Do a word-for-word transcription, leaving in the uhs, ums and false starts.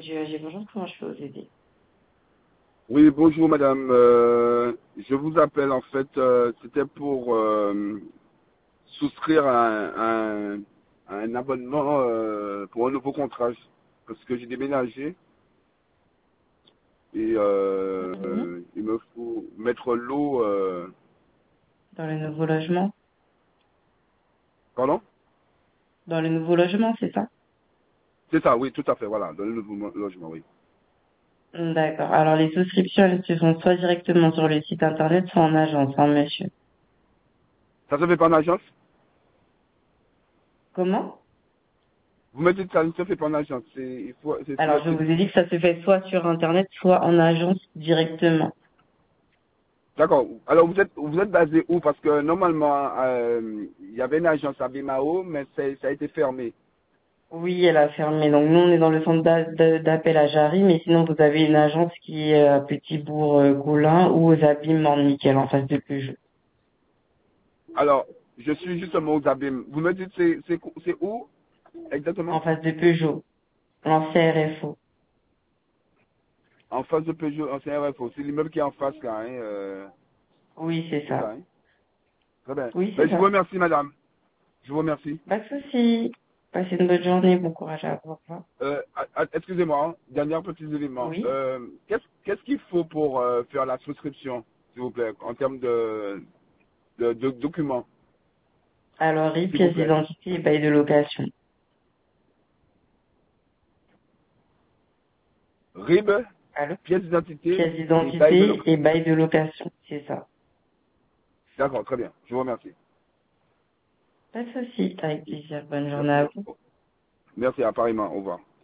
Du A G, bonjour, comment je peux vous aider? Oui, bonjour madame. Euh, je vous appelle en fait, euh, c'était pour euh, souscrire à un, un- un abonnement euh, pour un nouveau contrat parce que j'ai déménagé et Mhm. euh, il me faut mettre l'eau. Euh, Dans le nouveau logement? pardon? Dans le nouveau logement, c'est ça? C'est ça, oui, tout à fait, voilà, dans le nouveau mo- logement, oui. D'accord. Alors, les souscriptions, elles se font soit directement sur le site internet, soit en agence, hein, monsieur. Ça se fait pas en agence? Comment? Vous me dites que ça ne se fait pas en agence, c'est il faut c'est sur Alors, le je site. vous ai dit que ça se fait soit sur internet, soit en agence directement. D'accord. Alors vous êtes vous êtes basé où? Parce que normalement euh, il y avait une agence à Bimao, mais c'est- ça a été fermé. Oui, elle a fermé. Donc, nous, on est dans le centre d'a- d'a- d'appel à Jarry, mais sinon, vous avez une agence qui est à Petit-Bourg-Gaulin ou aux Abîmes Morne-Nickel, en face de Peugeot. Alors, je suis justement aux abîmes. Vous me dites c'est c'est cou- c'est où exactement? En face de Peugeot, l'ancien R F O. En face de Peugeot, ancien R F O. C'est l'immeuble qui est en face là, hein, euh, Oui, c'est c'est ça, ça. hein? Très bien. Oui, c'est Ben, je vous ça. remercie, madame. Je vous remercie. Pas de souci. Passez une bonne journée. Bon courage à vous. Au revoir. Euh, ah, ah, excusez-moi, hein, dernier petit élément. Oui. Euh, qu'est-ce qu'est-ce qu'il faut pour euh, faire la souscription, s'il vous plaît, en termes de, de, de documents, Alors, R I B, s'il vous pièce plaît. d'identité et bail de location. R I B, Allô? pièce d'identité Pièce et bail de d'identité location. et bail de location. C'est ça. D'accord, très bien. Je vous remercie. Pas de souci. Avec plaisir. Bonne journée Merci à vous. beaucoup. Merci, apparemment. Au revoir.